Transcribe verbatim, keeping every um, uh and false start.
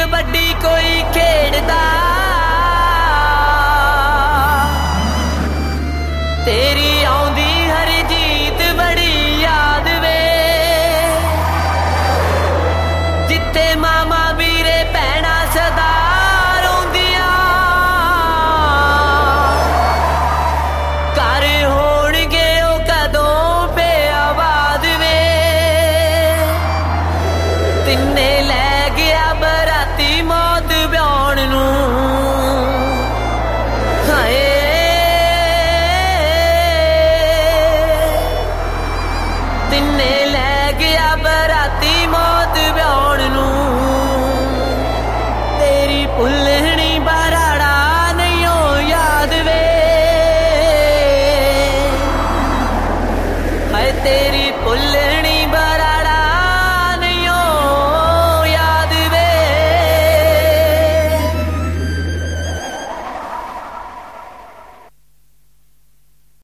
कबड्डी कोई खेड़दा तेरी आउंदी हर जीत बड़ी याद वे जित्ते मामा वीरे भैणा सदा रोंदियां घर होणगे ओ कदों पे आबाद वे तिन्ने लै गया बराती मौत ब्याण नूं हाय तिन्ने लै गया बराती मौत ब्याण नूं तेरी भुल्लनी बराड़ा नहीं हो याद वे हाय तेरी भुल